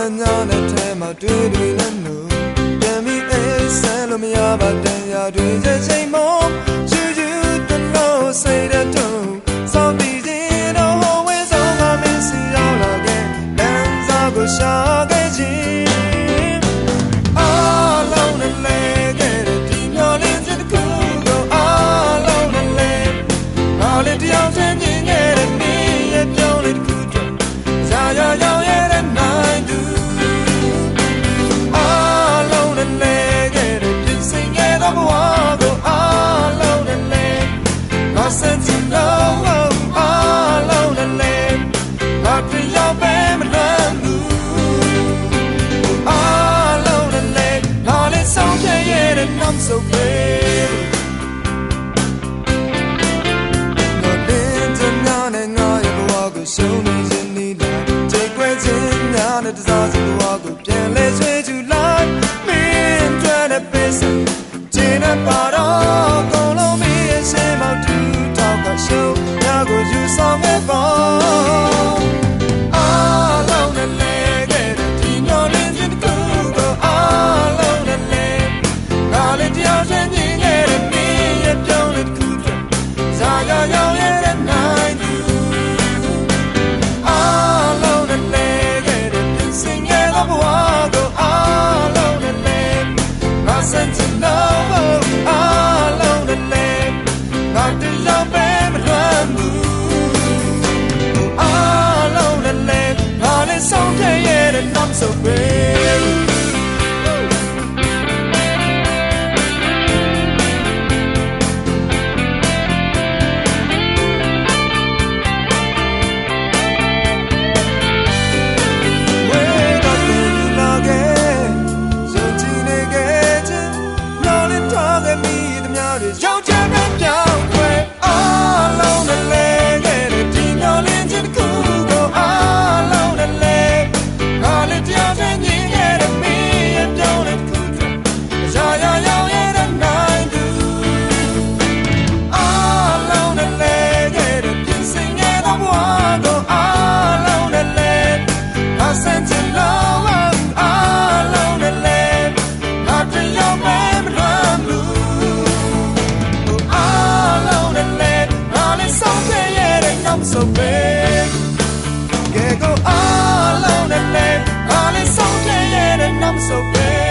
နဲ့ထဲမှာတွေ့တွေ့နဲ့လို့ပြန်ပြီးအိမ်ဆန်းလို့မရပါတဲ့ရတွေ့တဲ့ချိန်မှချူချူတလို့စိတ်တဲ့တုံးစောင့်ပြီးခြင်းတော့ဟောဝဲဆုံးကမင်းစီရောက်လာခဲ့လမ်းစာကိုရှာခဲ့ခြင်းအားလုံးနဲ့လဲခဲ့တဲ့ဒီမျော်လင့်ချက်တစ်ခုကိုအားလုံးနဲ့လဲငါလေးတယောက်ချင်းမြင်ခဲ့တဲ့နေရဲ့ပြောင်းလေးတစ်ခုတော့ရာရာရောက်ရဲ့နိုင်သူအားလုံးနဲ့လဲခဲ့တဲ့ပြင်ဆင်ခဲ့တဲ့ဘဝကိုအားလုံးနဲ့လဲငါစင်ချင်တော့အားလုံးနဲ့လဲငါပြရောက်ပဲမလွမ်းဘူးအားလုံးနဲ့လဲငါလေးဆုံးဖြတ်ရဲ့တဲ့ I'm so brave ငါတင်ချင်တဲ့ငါရဲ့ဘဝကိုရှုံးနေခြင်းနဲ့ချိန်ခွဲခြင်းများနဲ့တစားစီဘဝကိုပြန်လဲဆွေးကြည့်လိုက်မင်းတွေ့တဲ့ပေးစကျင်းတဲ့ပါတော့ကုန်လုံးမင်းရဲ့ရှေ့မောက်တူတောက်ကရှုံးငါကိုယူဆောင်ခဲ့ပါအားလုံးနဲ့လဲခဲ့တဲ့ဒီမျော်လင့်ခြင်းတစ်ခုကိုအားလုံးနဲ့လဲငါလေးတယောက်ချင်းမြင်ခဲ့တဲ့မင်းရဲ့ပြောင်းလဲတစ်ခုတော့ဇာရရောက်ရဲ့နိုင်သူအားလုံးနဲ့လဲခဲ့တဲ့ပြင်ဆင်ခဲ့တဲ့ဘဝကိုအားလုံးနဲ့လဲငါစင်ချင်တော့အားလုံးနဲ့လဲငါတယောက်ပဲမလွမ်းဘူးအားလုံးနဲ့လဲငါလေးဆုံးဖြတ်ရဲ့တဲ့ I'm so braveရောက်ချင်တဲ့ပြောင်းခွဲအားလုံးနဲ့လဲခဲ့တဲ့ဒီမျော်လင့်ခြင်းတစ်ခုကိုအားလုံးနဲ့လဲငါလေးတယောက်ချင်းမြင်ခဲ့တဲ့မင်းရဲ့ပြောင်းလဲတစ်ခုရာရာရောက်ရဲ့နိုင်သူအားလုံးနဲ့လဲခဲ့တဲ့ပြင်ဆင်ခဲ့တဲ့ဘဝကိုအားလုံးနဲ့လဲငါစင်ချင်လို့အားလုံးနဲ့လဲငါတယောက်ပဲမလွမ်းဘူးI'm so big. Yeah, go all on and let all is so clear and I'm so big.